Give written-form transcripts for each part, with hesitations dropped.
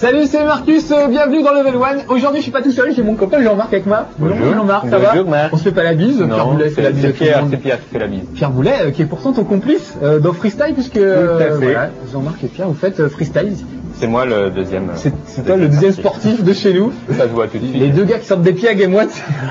Salut, c'est Marcus, bienvenue dans Level 1. Aujourd'hui, je suis pas tout seul, j'ai mon copain Jean-Marc avec moi. Bonjour Jean-Marc, ça va? Marc. On se fait pas la bise, Non, Pierre Boulet fait la bise. C'est Pierre qui fait la bise. Pierre Boulet, qui est pourtant ton complice dans Freestyle, puisque voilà, Jean-Marc et Pierre, vous faites Freestyle. C'est moi le deuxième. C'est toi le deuxième sportif de chez nous. Ça se voit tout de suite. Les deux gars qui sortent des pieds à Game One.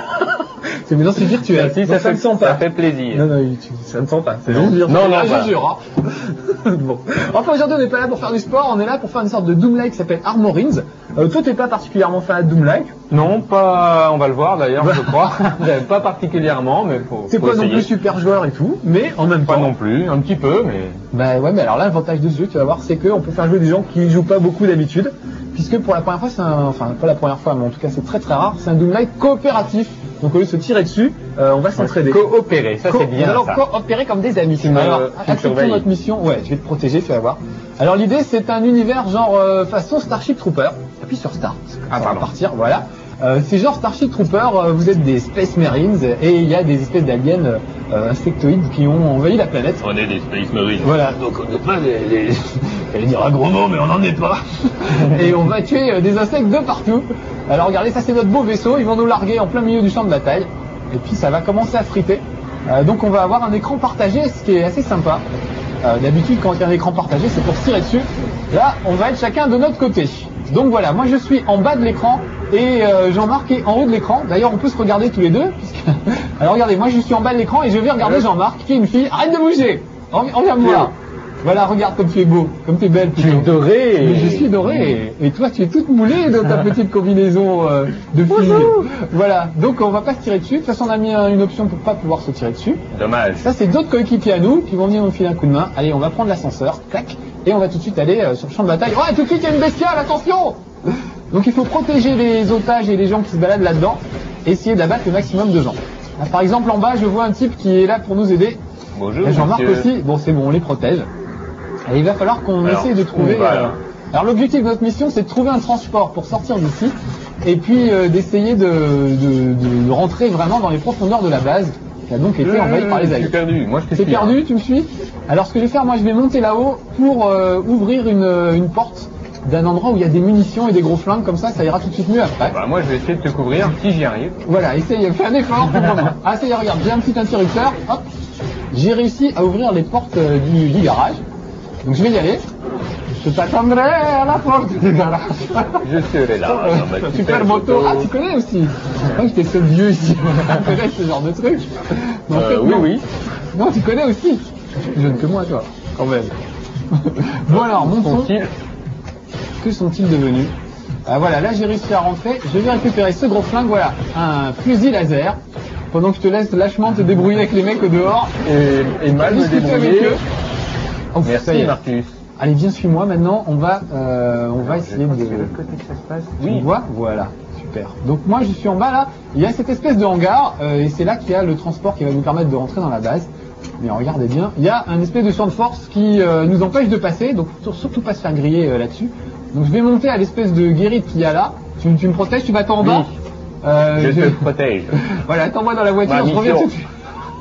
C'est maintenant c'est virtuel. Si, ça ne sent pas. Ça fait plaisir. Non, ça ne sent pas. C'est juste virtuel. Non, je jure. Bon. Enfin, aujourd'hui, on n'est pas là pour faire du sport, on est là pour faire une sorte de Doom-like qui s'appelle Armorines. Toi, t'es pas particulièrement fan de Doom-like? Non, pas. On va le voir d'ailleurs, je crois. Pas particulièrement, mais faut. C'est pas non plus super joueur et tout, mais en même temps. Pas non plus, un petit peu, mais. Bah ouais, mais alors là, l'avantage de ce jeu, tu vas voir, c'est qu'on peut faire jouer des gens qui jouent pas beaucoup d'habitude, puisque pour la première fois, enfin pas la première fois, mais en tout cas c'est très rare, c'est un Doom-like coopératif. Donc au lieu de se tirer dessus, on va s'entraider. Coopérer, ça c'est bien. Nous allons coopérer comme des amis. Alors, acceptons notre mission. Ouais, je vais te protéger, tu vas voir. Alors l'idée, c'est un univers genre façon Starship Trooper. Appuie sur Start. Ça va partir, voilà. C'est genre Starship Trooper, vous êtes des Space Marines et il y a des espèces d'aliens insectoïdes qui ont envahi la planète. On est des Space Marines. Voilà, donc on n'est pas j'allais dire un gros mot, mais on n'en est pas. Et on va tuer des insectes de partout. Alors regardez, ça c'est notre beau vaisseau, ils vont nous larguer en plein milieu du champ de bataille. Et puis ça va commencer à friter. Donc on va avoir un écran partagé, ce qui est assez sympa. D'habitude quand il y a un écran partagé, c'est pour se tirer dessus. Là, on va être chacun de notre côté. Donc voilà, moi je suis en bas de l'écran et Jean-Marc est en haut de l'écran. D'ailleurs, on peut se regarder tous les deux. Alors regardez, moi je suis en bas de l'écran et je vais regarder Jean-Marc, qui est une fille. Arrête de bouger. Regarde-moi. Voilà, regarde comme tu es beau, comme tu es belle. Tu es dorée. Mais je suis dorée. Et toi, tu es toute moulée dans ta petite combinaison de fille. Voilà, donc on va pas se tirer dessus. De toute façon, on a mis une option pour pas pouvoir se tirer dessus. Dommage. Ça, c'est d'autres coéquipiers à nous qui vont venir nous filer un coup de main. Allez, on va prendre l'ascenseur, tac, et on va tout de suite aller sur le champ de bataille. Ouais, tout de suite, il y a une bestiale, attention. Donc il faut protéger les otages et les gens qui se baladent là-dedans, et essayer d'abattre le maximum de gens. Là, par exemple, en bas, je vois un type qui est là pour nous aider. Bonjour. Jean-Marc aussi. Bon, c'est bon, on les protège. Et il va falloir qu'on essaye de trouver... Alors l'objectif de notre mission, c'est de trouver un transport pour sortir d'ici, et puis d'essayer de rentrer vraiment dans les profondeurs de la base, qui a donc été envahie par les aliens. Je suis perdu, moi je te suis. T'es perdu, tu me suis? Alors ce que je vais faire, moi je vais monter là-haut pour ouvrir une porte d'un endroit où il y a des munitions et des gros flingues, comme ça ira tout de suite mieux après. Bah moi je vais essayer de te couvrir si j'y arrive. Voilà, essaye, fais un effort pour moi. Ah ça y est, regarde, j'ai un petit interrupteur, hop, j'ai réussi à ouvrir les portes du garage. Donc je vais y aller. Je t'attendrai à la porte du garage. Je serai là. Dans ma super moto. Ah, tu connais aussi. Je crois que j'étais seul vieux ici. Tu connais ce genre de truc. En fait, oui, non. oui. Non, tu connais aussi. Tu es plus jeune que moi, toi. Quand même. Bon alors, montons. Que sont-ils devenus? Voilà, là j'ai réussi à rentrer. Je vais récupérer ce gros flingue, voilà. Un fusil laser. Pendant que je te laisse lâchement te débrouiller avec les mecs dehors. Et mal me débrouiller. Oh, merci Marcus. Allez, viens, suis-moi maintenant. On va essayer de. C'est de l'autre côté que ça se passe. Oui. Tu vois, voilà, super. Donc moi, je suis en bas là. Il y a cette espèce de hangar et c'est là qu'il y a le transport qui va nous permettre de rentrer dans la base. Mais regardez bien, il y a un espèce de champ de force qui nous empêche de passer. Donc surtout pas se faire griller là-dessus. Donc je vais monter à l'espèce de guérite qu'il y a là. Tu me protèges, tu vas en bas. Je te protège. Voilà, attends-moi dans la voiture, je reviens tout de suite.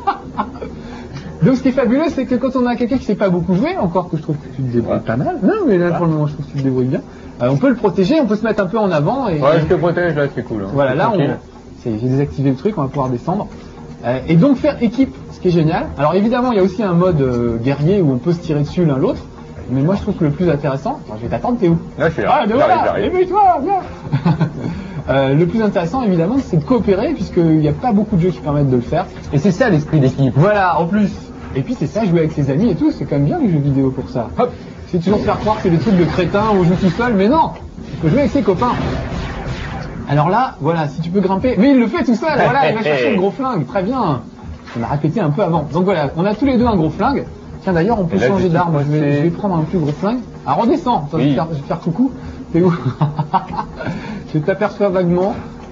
Donc ce qui est fabuleux, c'est que quand on a quelqu'un qui sait pas beaucoup jouer, encore que je trouve que tu te débrouilles pas mal, non mais là pour le moment je trouve que tu te débrouilles bien, on peut le protéger, on peut se mettre un peu en avant. Et, ouais, je te protège là, c'est cool. Hein. Voilà, là j'ai désactivé le truc, on va pouvoir descendre. Et donc faire équipe, ce qui est génial. Alors évidemment il y a aussi un mode guerrier où on peut se tirer dessus l'un l'autre, mais moi je trouve que le plus intéressant, je vais t'attendre, t'es où? Là je suis là, débrouille-toi, viens. Le plus intéressant évidemment c'est de coopérer puisqu'il n'y a pas beaucoup de jeux qui permettent de le faire. Et c'est ça l'esprit d'équipe. Voilà, en plus. Et puis c'est ça, jouer avec ses amis et tout, c'est quand même bien les jeux vidéo pour ça. Hop, c'est toujours faire croire que c'est des trucs de crétins où on joue tout seul, mais non, il faut jouer avec ses copains. Alors là, voilà, si tu peux grimper, mais il le fait tout seul, voilà, il va chercher le gros flingue, très bien. On a répété un peu avant. Donc voilà, on a tous les deux un gros flingue. Tiens d'ailleurs, on peut changer d'arme, je vais prendre un plus gros flingue. Ah, redescends, je vais te faire coucou. T'es où? Je t'aperçois vaguement.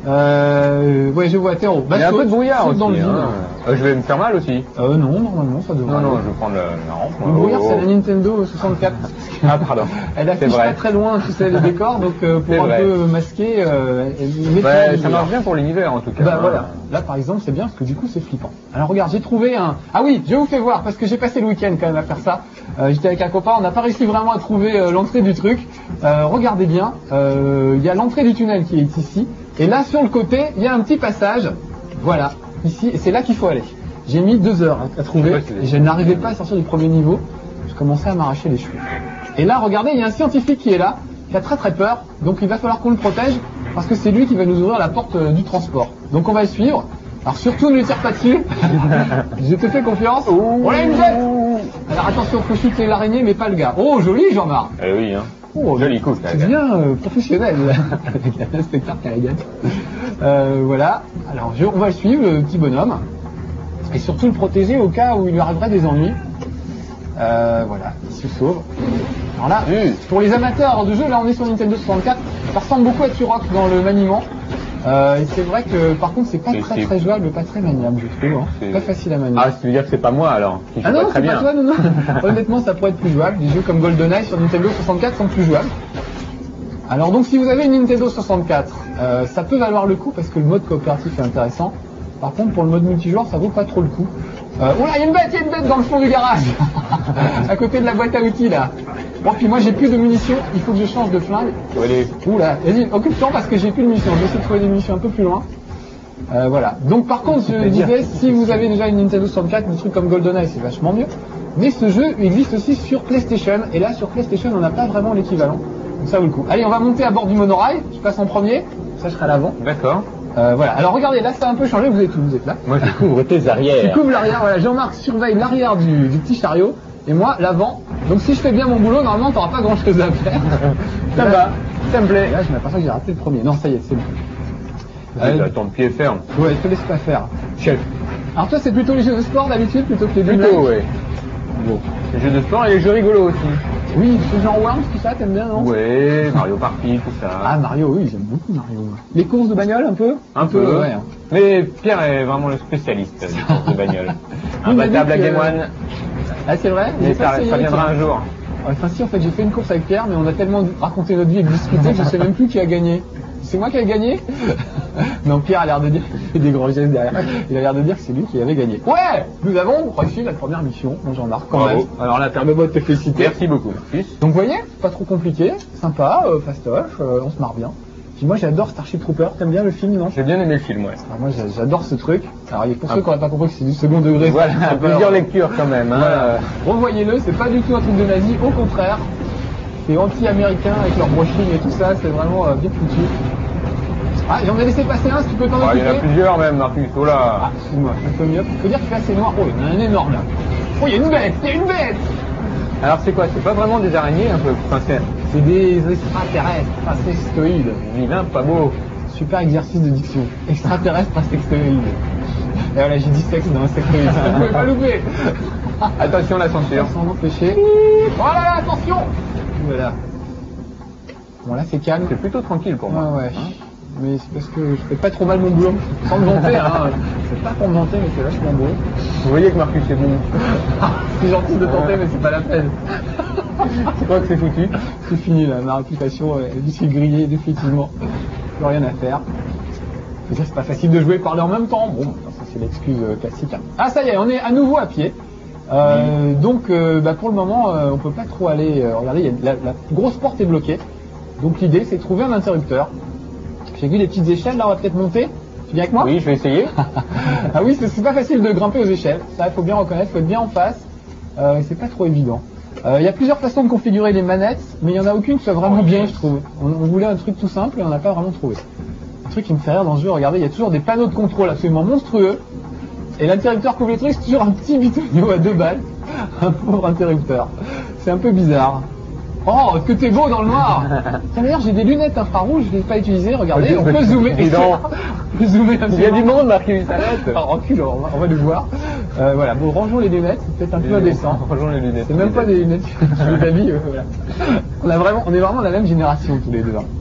Ouais, je vois, terreau. Il y a un peu de brouillard saute aussi. dans le vide. Je vais me faire mal aussi. Non, normalement, ça devrait. Non, aller. je vais prendre le... Non. Le brouillard, c'est la Nintendo 64. Ah, pardon. Elle affiche vrai. pas très loin, tu sais, les décors, donc pour C'est un vrai. peu masquer, elle met Ouais, du ça marche brouillard. bien pour l'univers en tout cas. Bah voilà, là par exemple c'est bien parce que du coup c'est flippant. Alors regarde, j'ai trouvé un... Ah oui, je vous fais voir parce que j'ai passé le week-end quand même à faire ça. J'étais avec un copain, on n'a pas réussi vraiment à trouver l'entrée du truc. Regardez bien, il y a l'entrée du tunnel qui est ici. Et là sur le côté, il y a un petit passage. Voilà, ici, et c'est là qu'il faut aller. J'ai mis 2 heures à trouver et je n'arrivais pas à sortir du premier niveau. Je commençais à m'arracher les cheveux. Et là, regardez, il y a un scientifique qui est là, qui a très peur, donc il va falloir qu'on le protège, parce que c'est lui qui va nous ouvrir la porte du transport. Donc on va le suivre. Alors surtout ne le tire pas dessus. Je te fais confiance. On a une jette. Alors attention, faut shooter l'araignée, mais pas le gars. Oh, joli Jean-Marc. Eh oui, hein. Oh, Joli coup, ça. c'est bien professionnel. Avec l'inspecteur qui a la gagne. Voilà. Alors on va le suivre, le petit bonhomme. Et surtout le protéger au cas où il lui arriverait des ennuis. Voilà, il se sauve. Alors là, pour les amateurs de jeu, là on est sur Nintendo 64, ça ressemble beaucoup à Turok dans le maniement. Et c'est vrai que par contre c'est pas très jouable, pas très maniable je trouve, hein. Pas facile à manier. Ah, ça veut dire que c'est pas moi alors. Qui joue Ah non, pas c'est très bien. pas toi, non. Honnêtement ça pourrait être plus jouable, des jeux comme GoldenEye sur Nintendo 64 sont plus jouables. Alors donc si vous avez une Nintendo 64, ça peut valoir le coup parce que le mode coopératif est intéressant. Par contre pour le mode multijoueur ça vaut pas trop le coup. Oula, il y a une bête dans le fond du garage. À côté de la boîte à outils là. Bon, puis moi j'ai plus de munitions, il faut que je change de flingue. Oula, vas-y, occupe-toi parce que j'ai plus de munitions. Je vais essayer de trouver des munitions un peu plus loin. Voilà. Donc par contre, je disais, si vous avez déjà une Nintendo 64, des trucs comme GoldenEye, c'est vachement mieux. Mais ce jeu existe aussi sur PlayStation. Et là, sur PlayStation, on n'a pas vraiment l'équivalent. Donc ça vaut le coup. Allez, on va monter à bord du monorail. Je passe en premier. Ça, je serai à l'avant. D'accord. Voilà. Alors regardez, là, ça a un peu changé. Vous êtes où? Vous êtes là. Moi, je couvre tes arrières. Tu couvres l'arrière. Voilà. Jean-Marc surveille l'arrière du petit chariot. Et moi, l'avant. Donc si je fais bien mon boulot, normalement, t'auras pas grand-chose à faire. Ça va. Ça me plaît. Là, je m'aperçois que j'ai raté le premier. Non, ça y est, c'est bon. Ton pied ferme. Ouais, je te laisse pas faire. Chef. Alors toi, c'est plutôt les jeux de sport d'habitude plutôt que les jeux de Plutôt, live. ouais. Bon. Les jeux de sport et les jeux rigolos aussi. Oui, ce genre Worms, tout ça, t'aimes bien, non? Ouais, Mario Party, tout ça. Ah, Mario, oui, j'aime beaucoup Mario. Les courses de bagnole, un peu? Un peu, ouais. Mais Pierre est vraiment le spécialiste des courses de bagnole. Imbattable à Game One. Ah, c'est vrai? Mais ça viendra un jour. Enfin si, en fait, j'ai fait une course avec Pierre, mais on a tellement raconté notre vie et discuté que je sais même plus qui a gagné. C'est moi qui ai gagné? Non, Pierre a l'air de dire, il fait des gros gestes derrière. Il a l'air de dire que c'est lui qui avait gagné. Ouais! Nous avons réussi la première mission, mon Jean-Marc, quand Bravo. même. Alors là, permets-moi de te féliciter. Merci beaucoup. Donc vous voyez, pas trop compliqué, sympa, fastoche, on se marre bien. Puis moi j'adore Starship Trooper, t'aimes bien le film, non? J'ai bien aimé le film, ouais. Alors moi j'adore ce truc. Alors pour ceux qui n'auraient pas compris que c'est du second degré. Voilà, plusieurs lectures quand même. Hein. Voilà. Revoyez-le, c'est pas du tout un truc de nazi, au contraire. C'est anti-américain avec leur brushing et tout ça, c'est vraiment bien foutu. Ah, j'en ai laissé passer un, si tu peux t'en occuper. Il y en a plusieurs même, Marcus, oh là. Ah, excuse-moi, un peu mieux. Faut dire qu'il fait assez noir. Oh, il y en a un énorme là. Oh, il y a une bête, il y a une bête. Alors c'est quoi? C'est pas vraiment des araignées un peu? Enfin, c'est des extraterrestres, insectoïdes. Vilain, pas beau. Super exercice de diction. Extraterrestre, insectoïde. Et voilà, j'ai dit sexe dans insectoïde. Vous pouvez pas louper. Attention la censure. Sans m'empêcher. Voilà, attention. Voilà. Bon là c'est calme. C'est plutôt tranquille pour moi. Ouais. Mais c'est parce que je fais pas trop mal mon boulot. Sans me vanter, hein. C'est pas pour me vanter, mais c'est vachement beau. Vous voyez que Marcus est bon. C'est gentil de tenter, mais c'est pas la peine. C'est quoi que c'est foutu? C'est fini là, ma réputation est d'ici grillée définitivement. Plus rien à faire. Déjà c'est pas facile de jouer et parler en même temps. Bon, ça c'est l'excuse classique. Hein. Ah ça y est, on est à nouveau à pied. Donc pour le moment on peut pas trop aller. Regardez, la grosse porte est bloquée. Donc l'idée c'est de trouver un interrupteur. J'ai vu des petites échelles là, on va peut-être monter. Tu viens avec moi? Oui, je vais essayer. Ah oui, c'est pas facile de grimper aux échelles. Ça, il faut bien reconnaître, il faut être bien en face. C'est pas trop évident. Il y a plusieurs façons de configurer les manettes, mais il n'y en a aucune qui soit vraiment bien, je trouve. On voulait un truc tout simple et on n'a pas vraiment trouvé. Un truc qui me fait rire dans ce jeu, regardez, il y a toujours des panneaux de contrôle absolument monstrueux. Et l'interrupteur couvre les trucs, c'est toujours un petit bitonio à 2 balles. Un pauvre interrupteur. C'est un peu bizarre. Oh, que t'es beau dans le noir! Tiens, d'ailleurs, j'ai des lunettes infrarouges, je ne les ai pas utilisées, regardez, on peut zoomer. On peut zoomer un Il y a du monde, Marcus, arrête! Alors, recule, on va le voir. Voilà, bon, rangeons les lunettes, c'est peut-être un peu indécent. Rangeons les lunettes. C'est même pas des lunettes, je veux ta vie, voilà. On est vraiment la même génération tous les deux. Hein.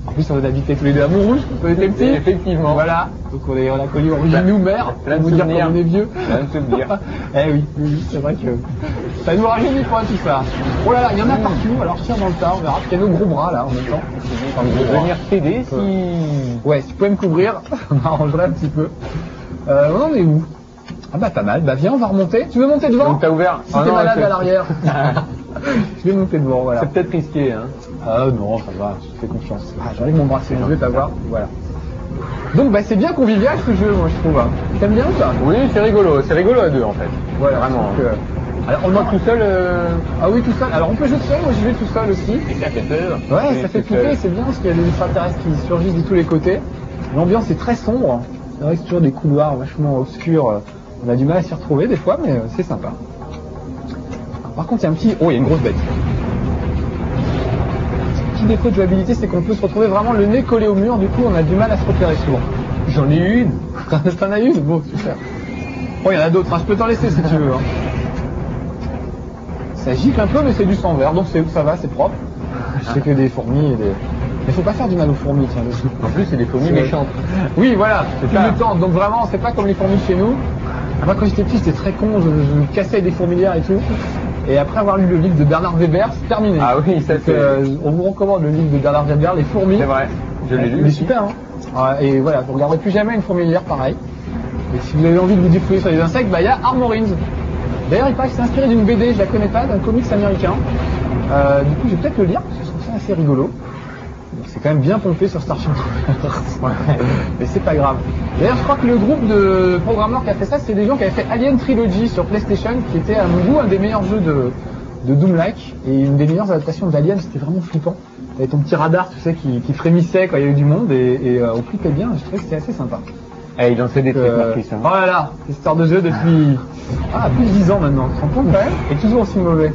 En plus, on habitait tous les deux à Montrouge quand on était petits. Effectivement. Voilà. Donc on a connu Origine mère. Plein de Pour vous dire souvenirs. qu'on est vieux. Plein de souvenirs. Eh oui, c'est vrai que ça nous rajeunit pas tout ça. Oh là là, il y en a partout. Alors je tire dans le tas, on verra. Il y a nos gros bras là en même temps. Je vais venir t'aider si... Ouais, si tu pouvais me couvrir, on m'arrangerait un petit peu. On en est où? Ah bah pas mal. Bah viens, on va remonter. Tu veux monter devant? Donc t'as ouvert. Si t'es malade à l'arrière. Je vais monter devant, voilà. C'est peut-être risqué, hein. Ah non, ça va, je te fais confiance. Ah, j'enlève mon bracelet, je vais t'avoir. Voilà. Donc bah c'est bien convivial ce jeu, moi je trouve. Hein. T'aimes bien ou pas? Oui, c'est rigolo à deux en fait. Voilà, Vraiment. Alors On va tout seul. Ah oui, tout seul. Alors on peut jouer tout seul, moi je vais tout seul aussi. Et ça fait peur. Ouais, ça fait flipper, c'est bien parce qu'il y a des extraterrestres qui surgissent de tous les côtés. L'ambiance est très sombre. C'est vrai que c'est toujours des couloirs vachement obscurs. On a du mal à s'y retrouver des fois, mais c'est sympa. Alors, par contre, il y a un petit... Oh, il y a une grosse bête. Petit défaut de jouabilité, c'est qu'on peut se retrouver vraiment le nez collé au mur. Du coup, on a du mal à se repérer souvent. J'en ai une. T'en as une? Bon, super. Oh, il y en a d'autres. Hein. Je peux t'en laisser si tu veux. Hein. Ça gicle un peu, mais c'est du sang vert, donc ça va, c'est propre. Je sais que des fourmis et des... Mais faut pas faire du mal aux fourmis, tiens, dessus. En plus, c'est des fourmis méchantes. Oui, voilà, c'est ça. le temps. Donc vraiment, c'est pas comme les fourmis chez nous. Moi, quand j'étais petit, j'étais très con, je cassais des fourmilières et tout. Et après avoir lu le livre de Bernard Weber, c'est terminé. Ah oui, ça Donc, c'est... on vous recommande le livre de Bernard Weber, Les fourmis. C'est vrai, je l'ai lu. Il est super, hein. Et voilà, vous regarderez plus jamais une fourmilière pareil. Et si vous avez envie de vous défouler sur les insectes, bah il y a Armorines. D'ailleurs, il paraît que c'est inspiré d'une BD, je la connais pas, d'un comics américain. Du coup, je vais peut-être le lire, parce que je trouve ça assez rigolo. C'est quand même bien pompé sur Starship Troopers. Mais c'est pas grave. D'ailleurs, je crois que le groupe de programmeurs qui a fait ça, c'est des gens qui avaient fait Alien Trilogy sur PlayStation, qui était à mon goût un des meilleurs jeux de Doom-like, et une des meilleures adaptations d'Alien. C'était vraiment flippant. T'avais ton petit radar, tu sais, qui frémissait quand il y avait du monde, et on flippait bien. Je trouvais que c'était assez sympa. Eh, il en fait des trucs, Marcus. Hein. Oh là là, cette histoire de jeu depuis plus de 10 ans maintenant. Tu te rends compte quand même? Et toujours aussi mauvais.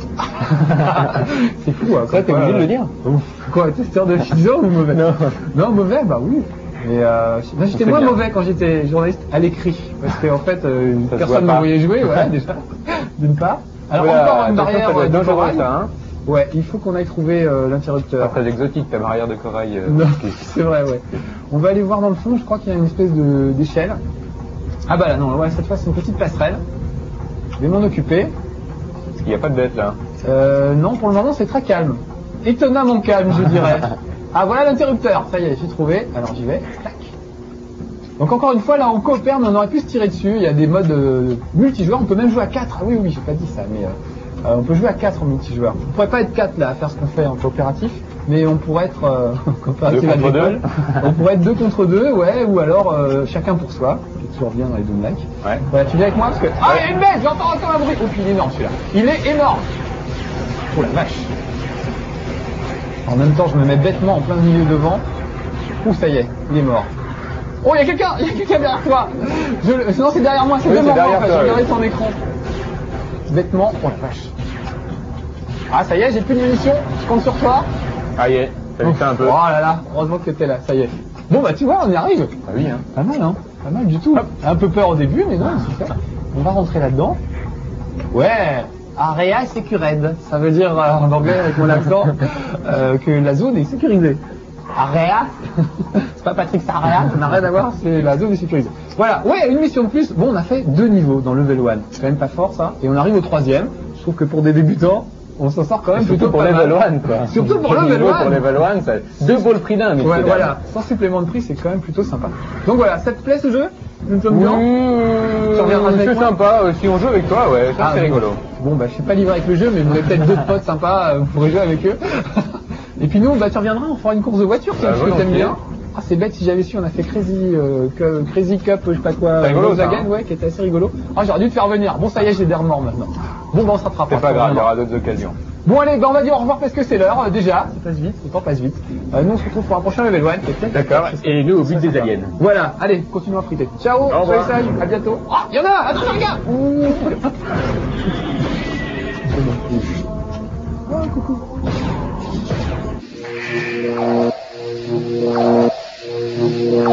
C'est fou, hein. Ça, t'es obligé de le dire. Ouf. Quoi, testeur de 10 ans ou mauvais? Non, mauvais, bah oui. Mais j'étais moins mauvais quand j'étais journaliste à l'écrit. Parce qu'en fait, personne ne me voyait jouer, voilà, déjà. D'une part. Alors encore une barrière de corail. Ça, hein. Ouais, il faut qu'on aille trouver l'interrupteur. Pas très exotique ta barrière de corail. Non, c'est vrai, ouais. On va aller voir dans le fond, je crois qu'il y a une espèce d'échelle. Ah bah là non, ouais, cette fois c'est une petite passerelle. Je vais m'en occuper. Parce qu'il n'y a pas de bête là. Non, pour le moment c'est très calme. Étonnamment calme, je dirais. Ah voilà l'interrupteur, ça y est, j'ai trouvé. Alors j'y vais. Tac. Donc encore une fois, là on coopère, mais on aurait pu se tirer dessus. Il y a des modes multijoueurs, on peut même jouer à 4. Ah oui, oui, j'ai pas dit ça, mais on peut jouer à 4 en multijoueur. On pourrait pas être 4 là à faire ce qu'on fait en coopératif, mais on pourrait être coopératif 2 contre 2. On pourrait être 2 contre 2, ouais, ou alors chacun pour soi. C'est toujours bien dans les Doom-like. Ouais. Voilà, tu viens avec moi parce que... Ah, il y a une bête, j'entends encore un bruit. Oh, puis il est énorme celui-là. Il est énorme. Oh la vache. En même temps, je me mets bêtement en plein milieu devant. Ouh, ça y est, il est mort. Oh, il y a quelqu'un derrière toi. Non, c'est derrière moi, c'est devant moi en fait. Je regardais son écran. Bêtement, oh la vache. Ah, ça y est, j'ai plus de munitions. Je compte sur toi. Ah, y est, t'as vu ça un peu. Oh là là, heureusement que t'étais là, ça y est. Bon, bah tu vois, on y arrive. Ah oui, hein. Pas mal, hein. Pas mal du tout. Un peu peur au début, mais non, c'est ça. On va rentrer là-dedans. Ouais. Area secured. Ça veut dire, en anglais, avec mon accent, que la zone est sécurisée. Area. C'est pas Patrick Sarrea, ça n'a rien à voir, c'est la zone est sécurisée. Voilà. Ouais, une mission de plus. Bon, on a fait 2 niveaux dans level 1. C'est quand même pas fort, ça. Et on arrive au 3e. Je trouve que pour des débutants, on s'en sort quand même surtout pour level 1 quoi. Surtout pour level 1. Pour level 1, ça 2 vaut le prix d'un. Ouais, voilà. Sans supplément de prix, c'est quand même plutôt sympa. Donc voilà, ça te plaît ce jeu? Nous sommes bien. C'est sympa, si on joue avec toi, ouais, ça c'est rigolo. Bon, bah je sais pas livrer avec le jeu, mais vous avez peut-être d'autres potes sympas, vous pourrez jouer avec eux. Et puis nous, bah tu reviendras, on fera une course de voiture, parce que t'aimes bien. Ah, c'est bête, si j'avais su, on a fait Crazy Cup, je sais pas quoi, Volkswagen, ouais, qui était assez rigolo. Ah, j'aurais dû te faire venir. Bon, ça y est, j'ai des remords maintenant. Bon, bah on se rattrapera. C'est pas grave, il y aura d'autres occasions. Bon, allez, bah on va dire au revoir parce que c'est l'heure, déjà. Ça passe vite, le temps passe vite. Nous, on se retrouve pour un prochain level 1. D'accord, et nous au but des aliens. Voilà, allez, continuons à friter. Ciao, soyez sages, à bientôt. Ah, il y en a, attention les gars. Oh, coucou.